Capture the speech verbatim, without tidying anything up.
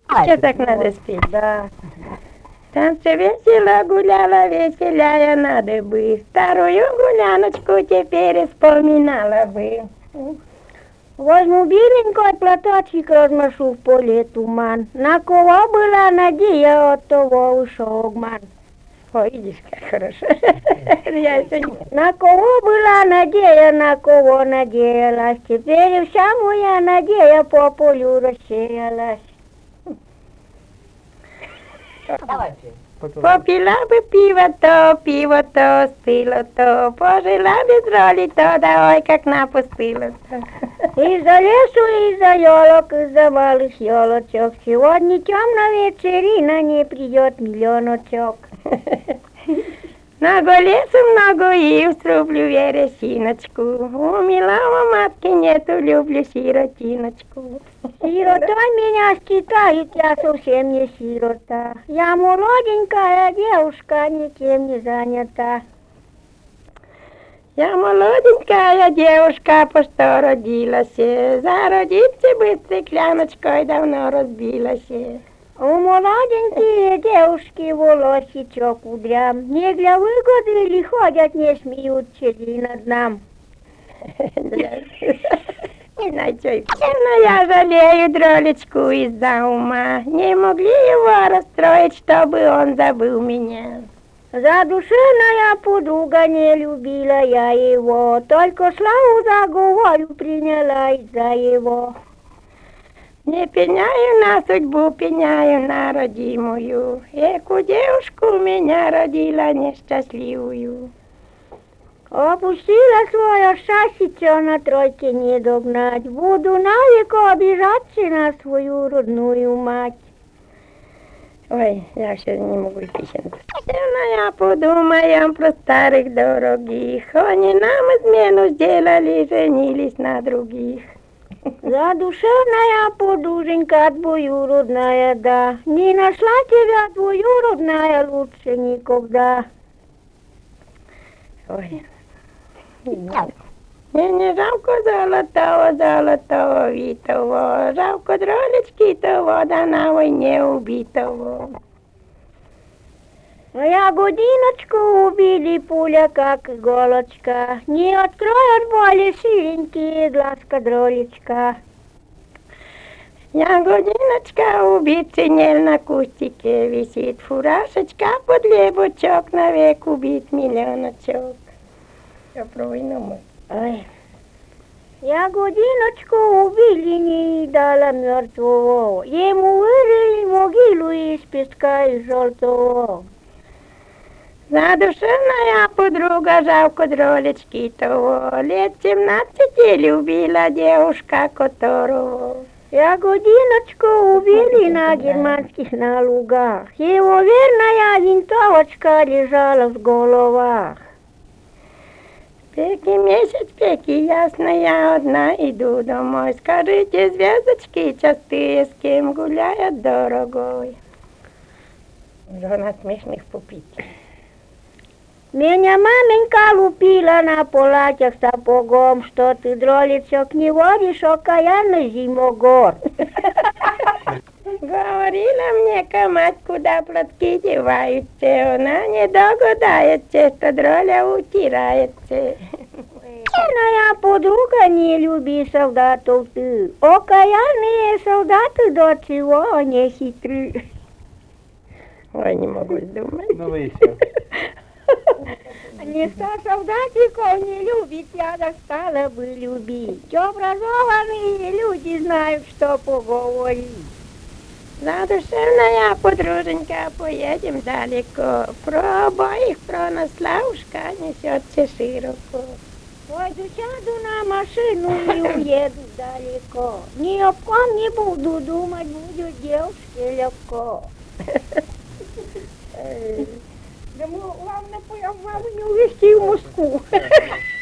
Что так надо спеть? Да. Танцы весело гуляла, веселяя надо бы. Старую гуляночку теперь вспоминала бы. Возьму беленький платочек, разношу в поле туман. На кого была надея, от того ушел обман. Ой, видишь, как хорошо. Я еще не... На кого была надея, на кого надеялась. Теперь вся моя надея по полю рассеялась. Давайте. Попила бы пиво то, пиво то, стыло то, пожила без роли то, да ой, как напустило-то. Из-за лесу, из-за елок, из-за малых елочек, сегодня темная вечерина, не придет миллионочек. Много лесу, много ив, срублю вересиночку. У милого матки нету, люблю сиротиночку. Сиротой меня считают, я совсем не сирота. Я молоденькая девушка, никем не занята. Я молоденькая девушка, по что родилась. Зародиться бы стекляночкой давно разбилась. У молоденькие девушки волосичок кудрям, не для выгоды ли ходят, не смеются ли над нам. Не знаю, что и но я жалею дролечку из-за ума. Не могли его расстроить, чтобы он забыл меня. Задушевная подруга, не любила я его, только славу заговорю приняла из-за его. Не пеняю на судьбу, пеняю на родимую. Эку девушку меня родила несчастливую. Опустила свое счастье, на тройке не догнать. Буду навеку обижаться на свою родную мать. Ой, я все не могу песенку. Я подумаем про старых дорогих. Они нам измену сделали, женились на других. Задушевная подушенька двоюродная, да. Не нашла тебя двоюродная лучше никогда. Ой. Мне не жалко золотого, золотого витого, жалко дролечки того, да на войне убитого. Моя годиночку убили пуля, как иголочка, не откроет боли синенькие глазка дролечка. Я годиночка убит, шинель на кустике висит, фуражечка под лебучок, навек убит миллионочок. Я про войну мы. Ой. Я годиночку убили, не дала мертвого, ему вырыли могилу из песка и желтого. Задушевная подруга, жалко дролечки того, лет семнадцати любила девушка которого. Я годиночку убили на германских на лугах, его верная винтовочка лежала в головах. Пеки месяц, пеки ясно, я одна иду домой. Скажите, звездочки частые, с кем гуляют, дорогой? Жена смешных попить. Меня маменька лупила на платьях сапогом, что ты, дролечок, не водишь окаянный зимогор. Говорила мне мать, куда платки деваются, она не догадается, что дроля утирается. Моя подруга, не люби солдатов ты, окаянные солдаты до чего не хитры. Ой, не могу думать. Ну вы еще. Никто солдатиков не любит, я достала бы любить. Образованные люди знают, что поговорить. Задушевная подруженька, поедем далеко. Про обоих, про нас Славушка несется широко. Пойду сяду на машину и уеду далеко. Ни о ком не буду думать, будет девушке легко. Главное, маму не увезти в Москву.